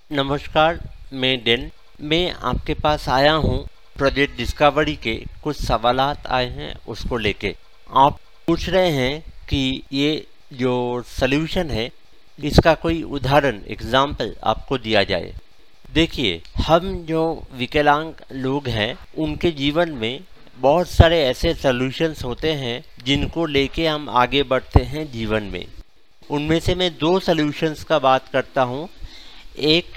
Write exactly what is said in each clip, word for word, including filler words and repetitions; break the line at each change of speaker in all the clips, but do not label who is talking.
नमस्कार, मैं डेन। मैं आपके पास आया हूँ प्रोजेक्ट डिस्कवरी के कुछ सवालात आए हैं उसको लेके। आप पूछ रहे हैं कि ये जो सल्यूशन है इसका कोई उदाहरण एग्जाम्पल आपको दिया जाए। देखिए, हम जो विकलांग लोग हैं उनके जीवन में बहुत सारे ऐसे सल्यूशंस होते हैं जिनको लेके हम आगे बढ़ते हैं जीवन में। उनमें से मैं दो सल्यूशंस का बात करता हूँ। एक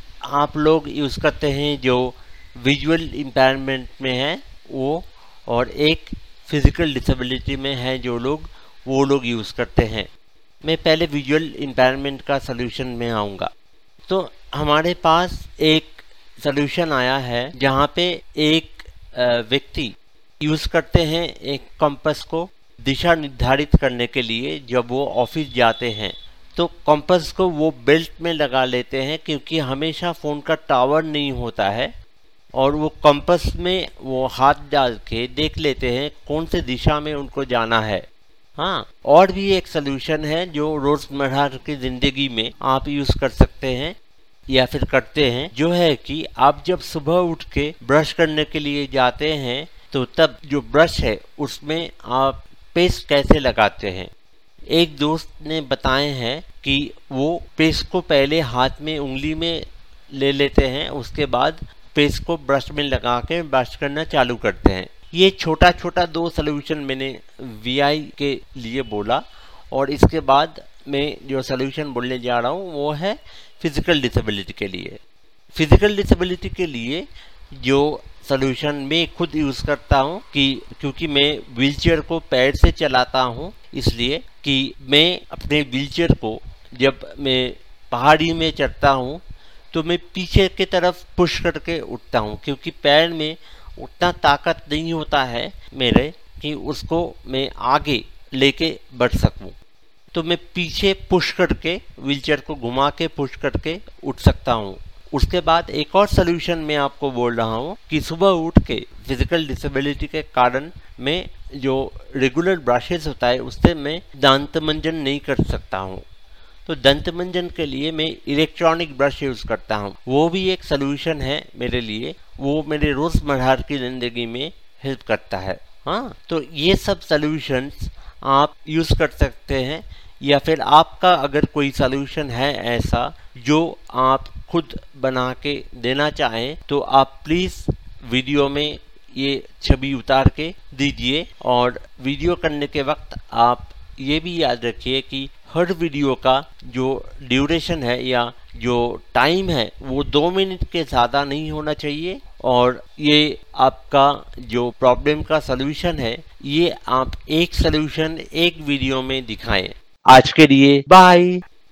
आप लोग यूज़ करते हैं जो विजुअल इम्पेयरमेंट में है वो, और एक फिज़िकल डिसेबिलिटी में है जो लोग वो लोग यूज़ करते हैं। मैं पहले विजुअल इम्पेयरमेंट का सल्यूशन में आऊँगा। तो हमारे पास एक सल्यूशन आया है जहाँ पे एक व्यक्ति यूज़ करते हैं एक कंपास को दिशा निर्धारित करने के लिए जब वो ऑफिस जाते हैं। तो कंपास को वो बेल्ट में लगा लेते हैं क्योंकि हमेशा फ़ोन का टावर नहीं होता है, और वो कंपास में वो हाथ डाल के देख लेते हैं कौन से दिशा में उनको जाना है। हाँ, और भी एक सलूशन है जो रोज़मर्रा की ज़िंदगी में आप यूज़ कर सकते हैं या फिर करते हैं, जो है कि आप जब सुबह उठ के ब्रश करने के लिए जाते हैं तो तब जो ब्रश है उसमें आप पेस्ट कैसे लगाते हैं। एक दोस्त ने बताए हैं कि वो पेस्ट को पहले हाथ में उंगली में ले लेते हैं, उसके बाद पेस्ट को ब्रश में लगा के ब्रश करना चालू करते हैं। ये छोटा छोटा दो सलूशन मैंने वीआई के लिए बोला, और इसके बाद मैं जो सलूशन बोलने जा रहा हूँ वो है फिज़िकल डिसेबिलिटी के लिए। फिज़िकल डिसेबिलिटी के लिए जो सलूशन मैं खुद यूज़ करता हूँ कि क्योंकि मैं व्हीलचेयर को पैर से चलाता हूँ, इसलिए कि मैं अपने व्हीलचेयर को जब मैं पहाड़ी में चढ़ता हूँ तो मैं पीछे की तरफ पुश करके उठता हूँ, क्योंकि पैर में उतना ताकत नहीं होता है मेरे कि उसको मैं आगे लेके बढ़ सकूँ। तो मैं पीछे पुश करके व्हीलचेयर को घुमा के पुश करके उठ सकता हूँ। उसके बाद एक और सलूशन मैं आपको बोल रहा हूँ कि सुबह उठ के फिज़िकल डिसेबिलिटी के कारण मैं जो रेगुलर ब्रशेस होता है उससे मैं दांत मंजन नहीं कर सकता हूँ। तो दंत मंजन के लिए मैं इलेक्ट्रॉनिक ब्रश यूज़ करता हूँ। वो भी एक सलूशन है मेरे लिए, वो मेरे रोज़मर्रा की ज़िंदगी में हेल्प करता है। हाँ, तो ये सब सलूशंस आप यूज़ कर सकते हैं, या फिर आपका अगर कोई सलूशन है ऐसा जो आप खुद बना के देना चाहें तो आप प्लीज़ वीडियो में ये छवि उतार के दीजिए। और वीडियो करने के वक्त आप ये भी याद रखिए कि हर वीडियो का जो ड्यूरेशन है या जो टाइम है वो दो मिनट के ज़्यादा नहीं होना चाहिए, और ये आपका जो प्रॉब्लम का सलूशन है ये आप एक सलूशन एक वीडियो में दिखाएं। आज के लिए बाय।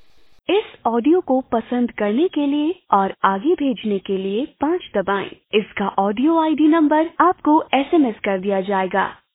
इस ऑडियो को पसंद करने के लिए और आगे भेजने के लिए पाँच दबाएं। इसका ऑडियो आईडी नंबर आपको एसएमएस कर दिया जाएगा।